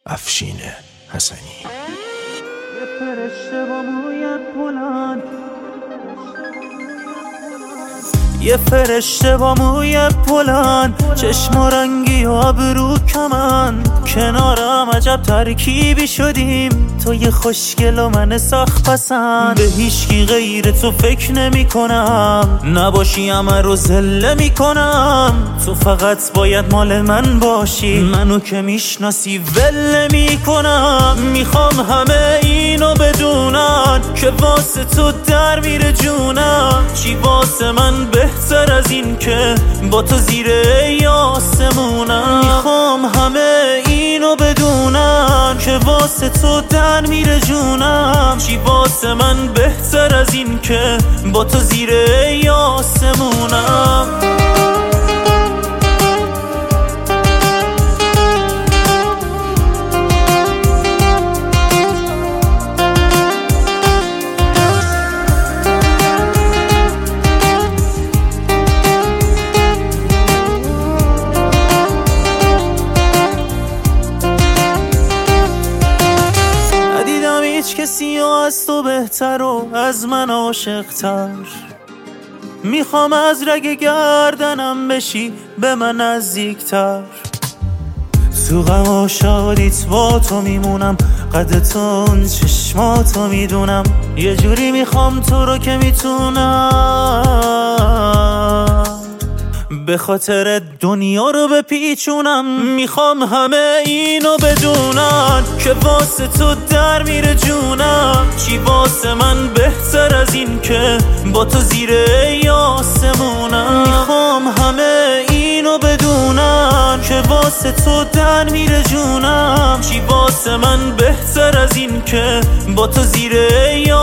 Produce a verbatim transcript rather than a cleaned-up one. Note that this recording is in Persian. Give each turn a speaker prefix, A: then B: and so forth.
A: افشین حسنی.
B: یه فرشته با موی بلند، یه فرشته با موی بلند، چشم و رنگی و ابرو کمند، کنارم عجب ترکیبی شدیم، تو یه خوشگل و من سخت پسند. به هیچکی غیر تو فکر نمی کنم، نباشی همه رو زله می کنم. تو فقط باید مال من باشی، منو که میشناسی ول می کنم. میخوام همه اینو بدونن که واسه تو در میره جونم. چی واسه من بهتر از این که با تو زیر آسمونم. میخوام همه اینو بدونن که واسه تو در میره جونم. چی واسه من بهتر از این که با تو زیر آسمونم. هیچ کسی از تو بهتر و از من عاشق‌تر. میخوام از رگ گردنم بشی به من نزدیکتر. تو غم و شادیت با تو میمونم، قد تو اون چشماتو میدونم. یه جوری میخوام تو رو که میتونم به خاطر دنیا رو بپیچونم. میخوام همه اینو بدونن که واسه تو در میره جونم. چی واسه من بهتر از این که با تو زیر آسمونم. میخوام همه اینو بدونن که واسه تو در میره جونم. چی واسه من بهتر از این که با تو زیر